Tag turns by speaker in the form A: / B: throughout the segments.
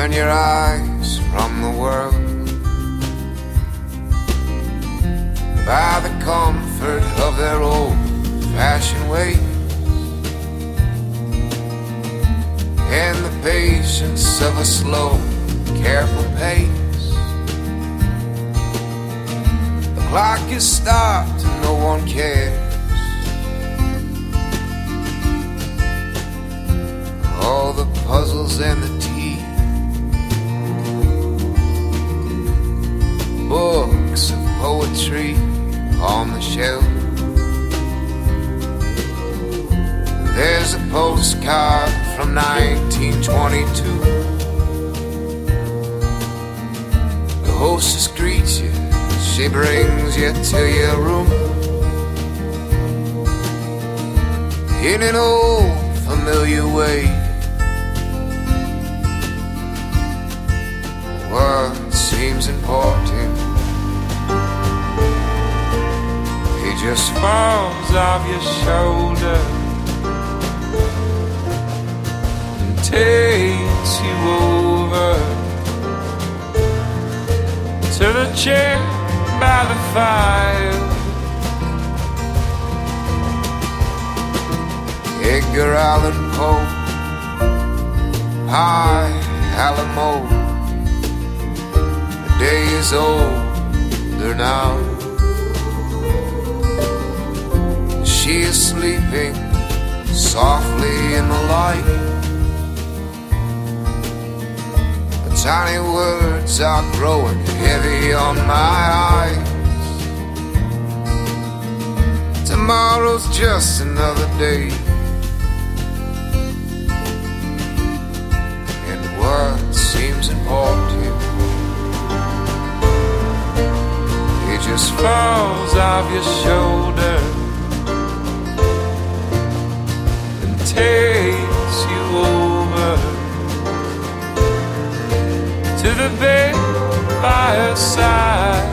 A: turn your eyes from the world by the comfort of their old-fashioned ways and the patience of a slow, careful pace. The clock is stopped and no one cares. All the puzzles and the tea, books of poetry on the shelf. There's a postcard from 1922. The hostess greets you, she brings you to your room in an old familiar way. What seems important, it just falls off your shoulder and takes you over to the chair by the fire. Edgar Allan Poe, High Alamo. The day is older now. She is sleeping softly in the light. The tiny words are growing heavy on my eyes. Tomorrow's just another day. And what seems important, it just falls off your shoulder and takes you over to the bed by her side.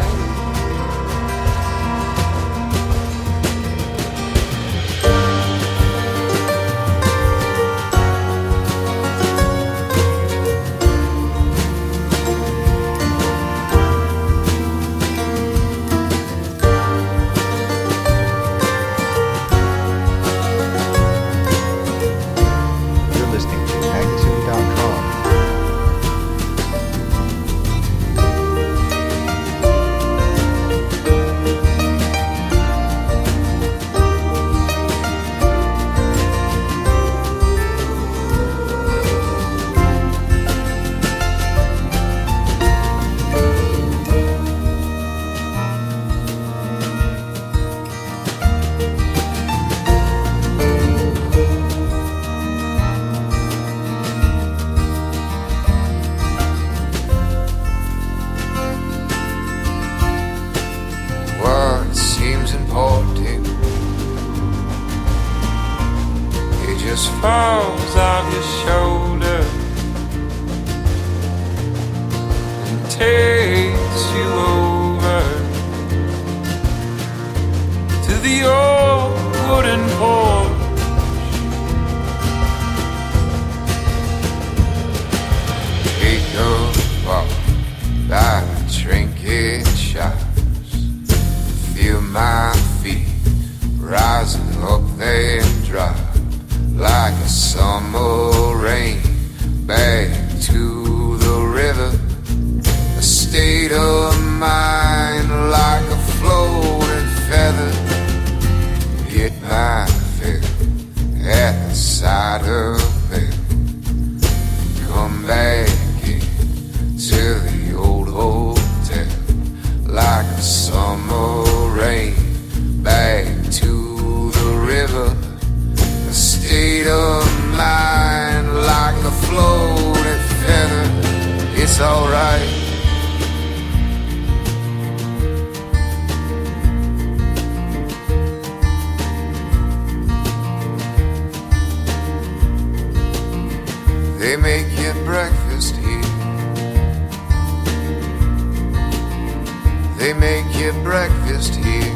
A: Falls off your shoulder and takes you over to the old wooden porch. Take a walk by trinket shops, feel my feet rising up and drop like a summer rain back to the river. A state of mind like a floating feather. Hit my feet at the side of it. Come back in to the old hotel like a summer rain back to the river. State of mind like a floating feather. It's alright. They make you breakfast here. They make you breakfast here.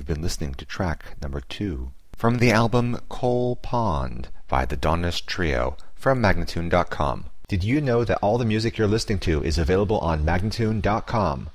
B: been listening to track number 2 from the album Coal Pond by the Dawnist Trio from Magnatune.com. Did you know that all the music you're listening to is available on Magnatune.com?